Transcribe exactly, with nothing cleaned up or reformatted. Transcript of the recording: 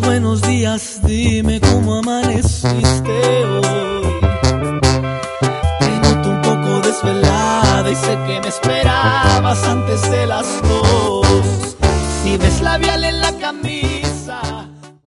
buenos días, dime cómo amaneciste hoy. Te noto un poco desvelada y sé que me esperabas antes de las dos. Si ves labial en la